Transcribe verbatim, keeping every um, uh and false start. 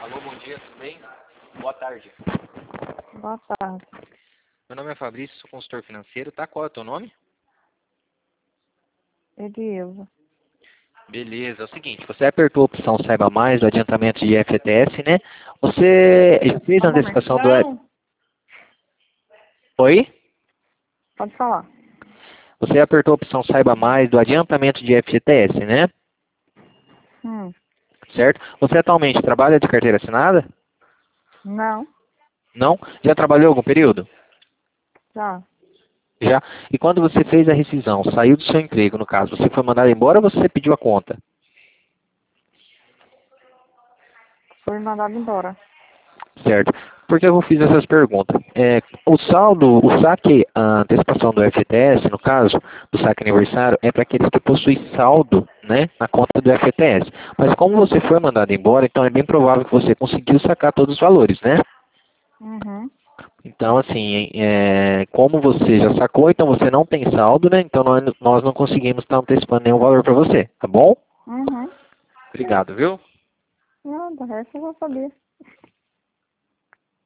Alô, bom dia, tudo bem? Boa tarde. Boa tarde. Meu nome é Fabrício, sou consultor financeiro, tá? Qual é o teu nome? Edilva. Beleza, é o seguinte, você apertou a opção Saiba Mais do adiantamento de F G T S, né? Você já fez a Um momento. antecipação do... Não, Oi? pode falar. Você apertou a opção Saiba Mais do adiantamento de F G T S, né? Hum, Certo? Você atualmente trabalha de carteira assinada? não, Não? Já trabalhou algum período? já. Já. E quando você fez a rescisão, saiu do seu emprego, no caso, você foi mandado embora ou você pediu a conta? Fui mandado embora. Certo. Por que eu fiz essas perguntas? É, o saldo, o saque, a antecipação do F G T S, no caso, do saque aniversário, é para aqueles que possuem saldo, né, na conta do F G T S. Mas como você foi mandado embora, então é bem provável que você conseguiu sacar todos os valores, né? Uhum. Então, assim, é, como você já sacou, então você não tem saldo, né? Então nós, nós não conseguimos estar antecipando nenhum valor para você, tá bom? Uhum. Obrigado, viu? Não, do resto eu já sabia.